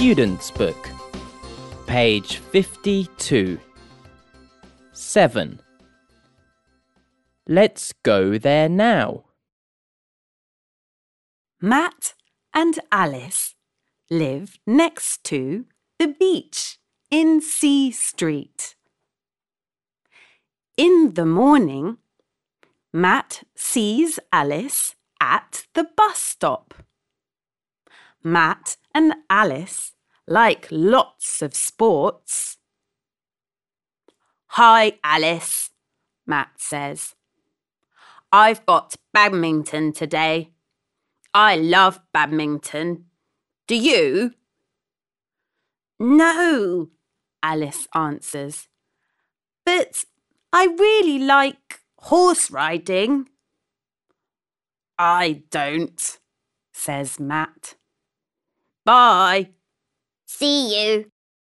Student's Book, page 52. 7. Let's go there now. Matt and Alice live next to the beach in C Street. In the morning, Matt sees Alice at the bus stop. Matt and Alice like lots of sports. "Hi, Alice," Matt says. "I've got badminton today. I love badminton. Do you?" "No," Alice answers. "But I really like horse riding." "I don't," says Matt. "Bye." See you.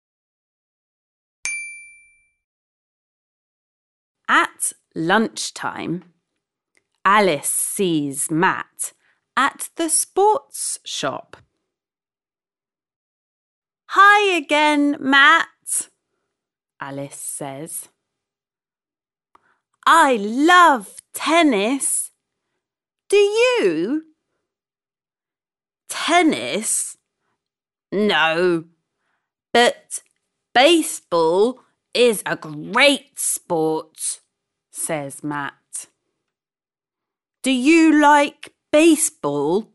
At lunchtime, Alice sees Matt at the sports shop. "Hi again, Matt," Alice says. "I love tennis. Do you?" "Tennis? No, but baseball is a great sport," says Matt. "Do you like baseball?"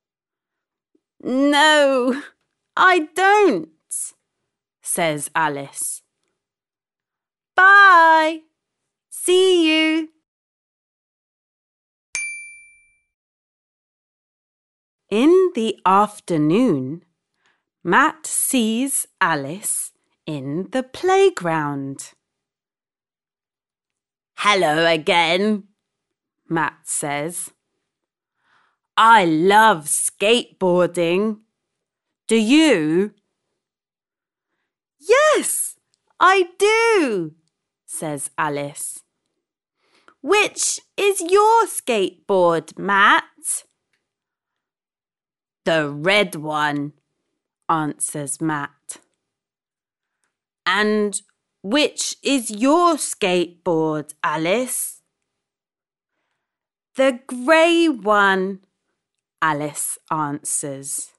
"No, I don't," says Alice. "Bye. See you." In the afternoon, Matt sees Alice in the playground. "Hello again," Matt says. "I love skateboarding. Do you?" "Yes, I do," says Alice. "Which is your skateboard, Matt?" "The red one," answers Matt. "And which is your skateboard, Alice?" "The grey one," Alice answers.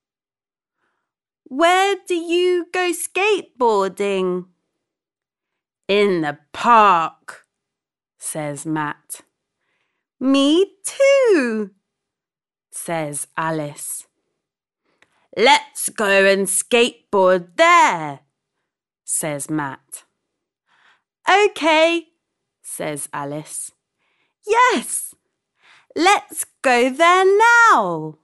"Where do you go skateboarding?" "In the park," says Matt. "Me too," says Alice. "Let's go and skateboard there," says Matt. "OK," says Alice. "Yes, let's go there now."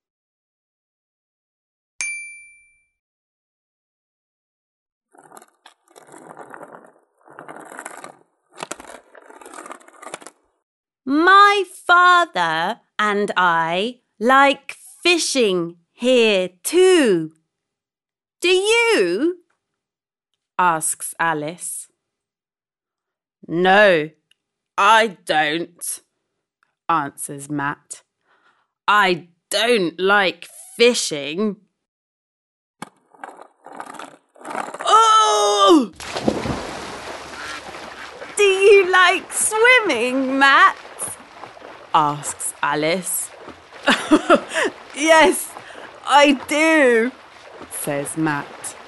My father and I like fishing here too. Do you? Asks Alice. "No, I don't," answers Matt. "I don't like fishing." Oh! "Do you like swimming, Matt?" asks Alice. "Yes, I do," says Matt.